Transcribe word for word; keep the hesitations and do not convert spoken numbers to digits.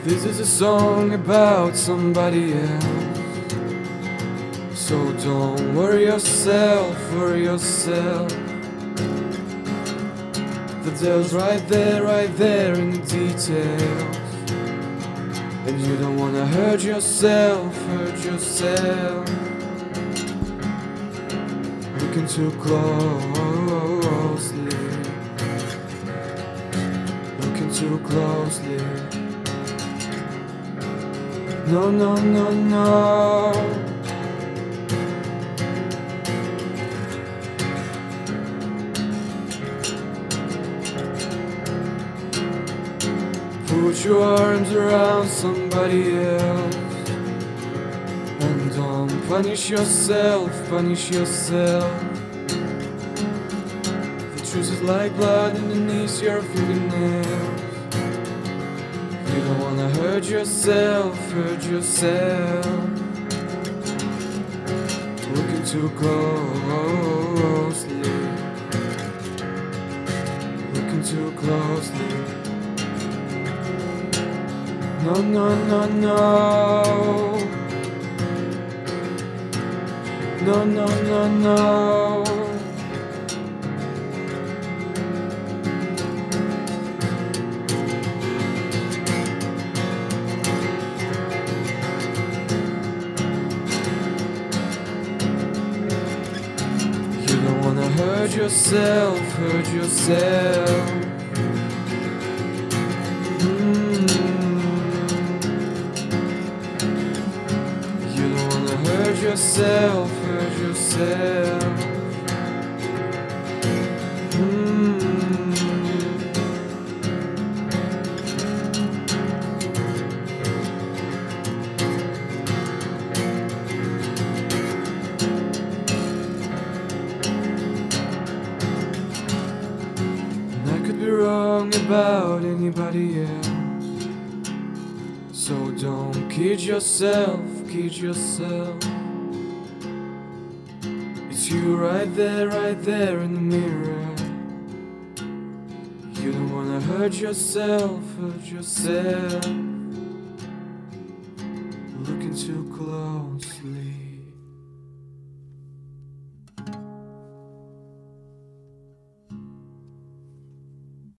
This is a song about somebody else, so don't worry yourself, worry yourself. The devil's right there, right there in the details, and you don't wanna hurt yourself, hurt yourself. Looking too closely, looking too closely. No, no, no, no. Put your arms around somebody else, and don't punish yourself, punish yourself. The truth is like blood underneath your fingernails. You don't wanna hurt yourself, hurt yourself. Looking too closely, looking too closely. No, no, no, no. No, no, no, no. You don't wanna hurt yourself, hurt yourself. Mm. You don't wanna hurt yourself, hurt yourself. Mm. And I could be wrong about anybody else, so don't kid yourself, kid yourself. It's you right there, right there in the mirror. You don't wanna hurt yourself, hurt yourself. Looking too close.